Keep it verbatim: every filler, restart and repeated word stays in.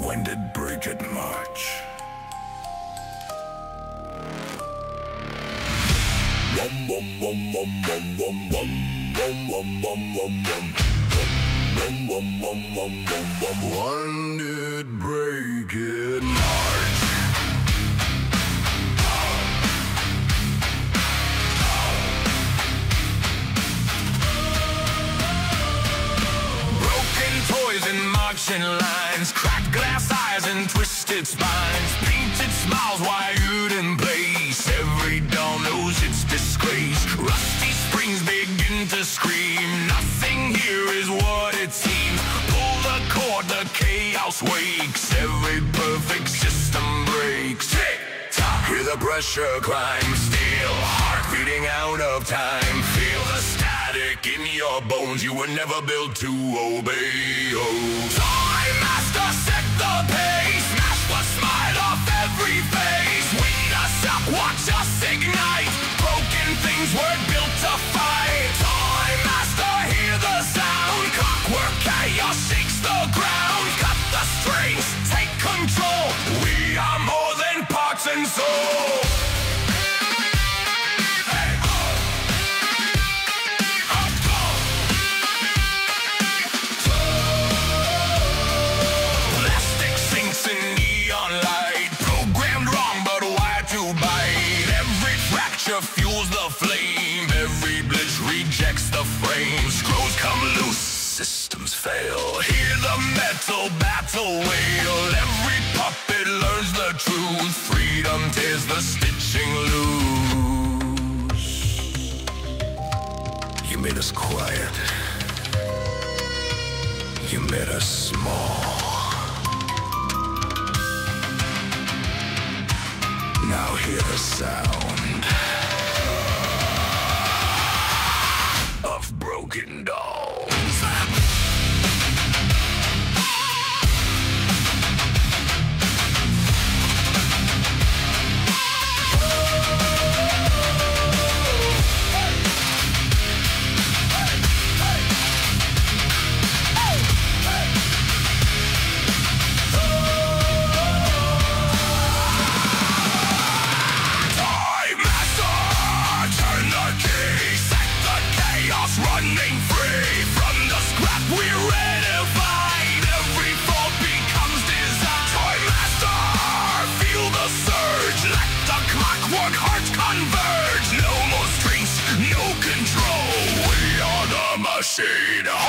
When did Bridget march? Wum wum wum wum wum wum wum wum wum wum wum wum wum wum wum wum wum. When did Bridget march? Broken toys and marching lines, cracked glass eyes and twisted spines, painted smiles wired in place. Every doll knows its disgrace. Rusty springs begin to scream. Nothing here is what it seems. Pull the cord, the chaos wakes. Every perfect system breaks. Tick tock, hear the pressure climb. Still heart beating out of time. Feel the static in your bones. You were never built to obey. Oh, Time Master, set the pace. Smash the smile off every face. Wind us up, watch us ignite. Broken things were built to fight. Time Master, hear the sound. Clockwork chaos shakes the ground. Cut the strings, take control. We are more than parts and soul. Hey, oh. Up, go. Plastic sinks in neon light. Programmed wrong, but wired to bite. Every fracture fuels the flame. Every blitz rejects the frame. Screws come loose, systems fail. Hear the metal battle wail. Every puppet learns the truth. Freedom tears the stitching loose. You made us quiet. You made us small. Now hear the sound of broken dolls. Running free from the scrap we ratified. Every fault becomes design. Toy Master, feel the surge. Let the clockwork hearts converge. No more strings, no control. We are the machine.